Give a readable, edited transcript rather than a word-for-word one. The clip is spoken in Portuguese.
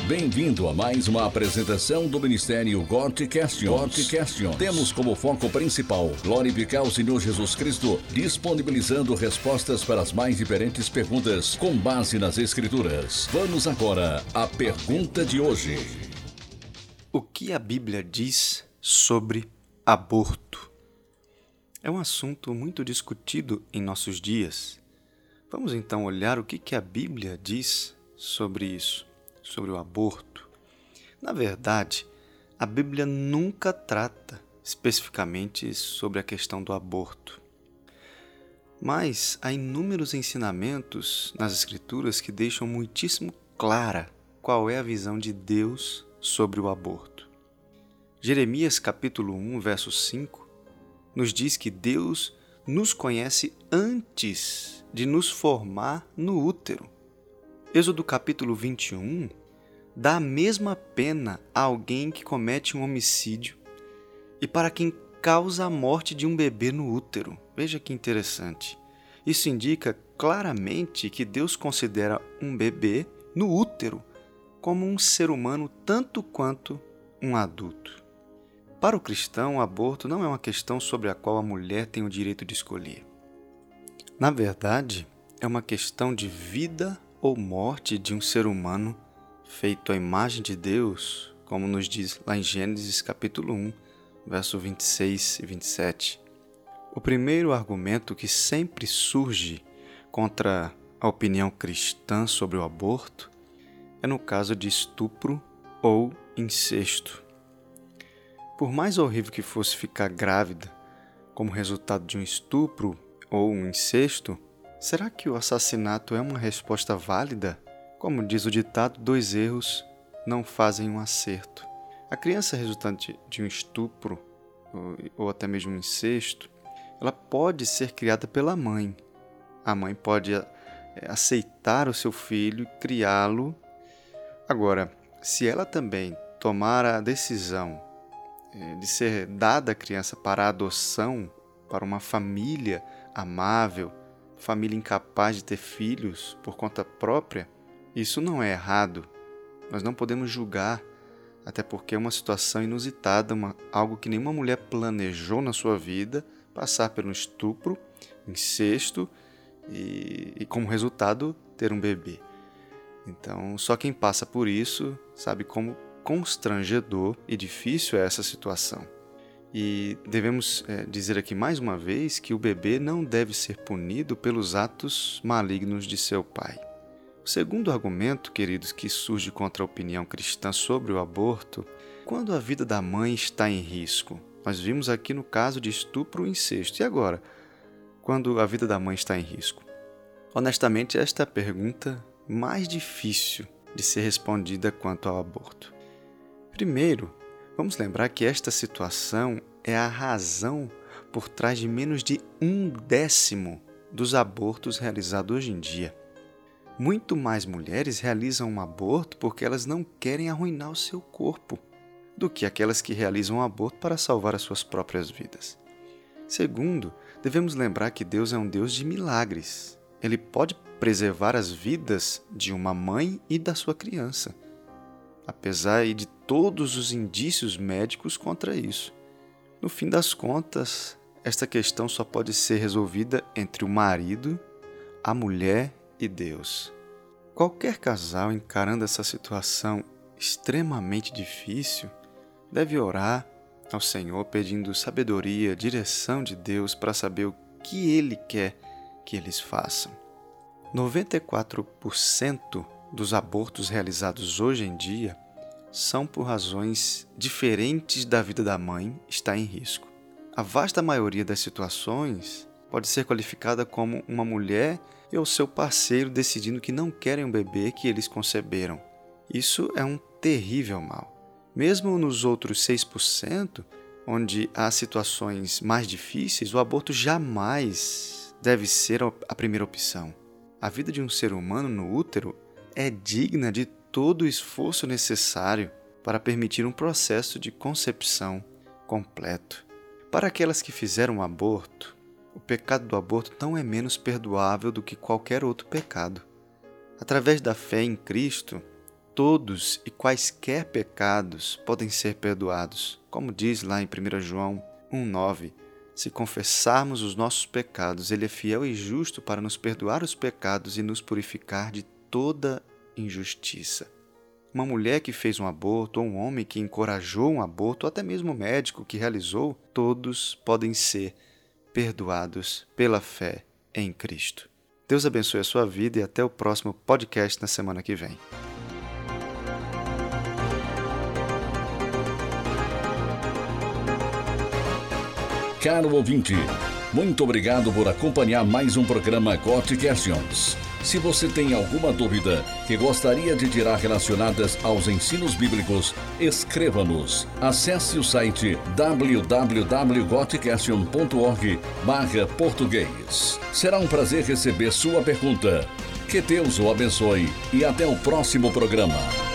Bem-vindo a mais uma apresentação do Ministério God Questions. Temos como foco principal glorificar o Senhor Jesus Cristo, disponibilizando respostas para as mais diferentes perguntas com base nas Escrituras. Vamos agora à pergunta de hoje. O que a Bíblia diz sobre aborto? É um assunto muito discutido em nossos dias. Vamos então olhar o que a Bíblia diz sobre isso, sobre o aborto. Na verdade, a Bíblia nunca trata especificamente sobre a questão do aborto. Mas há inúmeros ensinamentos nas Escrituras que deixam muitíssimo clara qual é a visão de Deus sobre o aborto. Jeremias capítulo 1, verso 5, nos diz que Deus nos conhece antes de nos formar no útero. Êxodo capítulo 21 dá a mesma pena a alguém que comete um homicídio e para quem causa a morte de um bebê no útero. Veja que interessante. Isso indica claramente que Deus considera um bebê no útero como um ser humano tanto quanto um adulto. Para o cristão, o aborto não é uma questão sobre a qual a mulher tem o direito de escolher. Na verdade, é uma questão de vida ou morte de um ser humano feito à imagem de Deus, como nos diz lá em Gênesis capítulo 1, verso 26 e 27. O primeiro argumento que sempre surge contra a opinião cristã sobre o aborto é no caso de estupro ou incesto. Por mais horrível que fosse ficar grávida como resultado de um estupro ou um incesto, será que o assassinato é uma resposta válida? Como diz o ditado, 2 erros não fazem um acerto. A criança resultante de um estupro ou até mesmo um incesto, ela pode ser criada pela mãe. A mãe pode aceitar o seu filho e criá-lo. Agora, se ela também tomar a decisão de ser dada a criança para a adoção, para uma família amável, família incapaz de ter filhos por conta própria, isso não é errado. Nós não podemos julgar, até porque é uma situação inusitada, algo que nenhuma mulher planejou na sua vida, passar pelo estupro, incesto e como resultado, ter um bebê. Então, só quem passa por isso sabe como constrangedor e difícil é essa situação. E devemos dizer aqui mais uma vez que o bebê não deve ser punido pelos atos malignos de seu pai. O segundo argumento, queridos, que surge contra a opinião cristã sobre o aborto, quando a vida da mãe está em risco. Nós vimos aqui no caso de estupro e incesto. E agora, quando a vida da mãe está em risco? Honestamente, esta é a pergunta mais difícil de ser respondida quanto ao aborto. Primeiro, vamos lembrar que esta situação é a razão por trás de menos de 1/10 dos abortos realizados hoje em dia. Muito mais mulheres realizam um aborto porque elas não querem arruinar o seu corpo do que aquelas que realizam um aborto para salvar as suas próprias vidas. Segundo, devemos lembrar que Deus é um Deus de milagres. Ele pode preservar as vidas de uma mãe e da sua criança, apesar de todos os indícios médicos contra isso. No fim das contas, esta questão só pode ser resolvida entre o marido, a mulher e Deus. Qualquer casal encarando essa situação extremamente difícil deve orar ao Senhor pedindo sabedoria, direção de Deus para saber o que Ele quer que eles façam. 94% dos abortos realizados hoje em dia são por razões diferentes da vida da mãe está em risco. A vasta maioria das situações pode ser qualificada como uma mulher e o seu parceiro decidindo que não querem um bebê que eles conceberam. Isso é um terrível mal. Mesmo nos outros 6%, onde há situações mais difíceis, o aborto jamais deve ser a primeira opção. A vida de um ser humano no útero é digna de todo o esforço necessário para permitir um processo de concepção completo. Para aquelas que fizeram um aborto, o pecado do aborto não é menos perdoável do que qualquer outro pecado. Através da fé em Cristo, todos e quaisquer pecados podem ser perdoados. Como diz lá em 1 João 1,9, se confessarmos os nossos pecados, Ele é fiel e justo para nos perdoar os pecados e nos purificar de toda injustiça. Uma mulher que fez um aborto, ou um homem que encorajou um aborto, ou até mesmo um médico que realizou, todos podem ser perdoados pela fé em Cristo. Deus abençoe a sua vida e até o próximo podcast na semana que vem. Caro ouvinte, muito obrigado por acompanhar mais um programa GOT Questions. Se você tem alguma dúvida que gostaria de tirar relacionadas aos ensinos bíblicos, escreva-nos. Acesse o site www.gotquestion.org/português. Será um prazer receber sua pergunta. Que Deus o abençoe e até o próximo programa.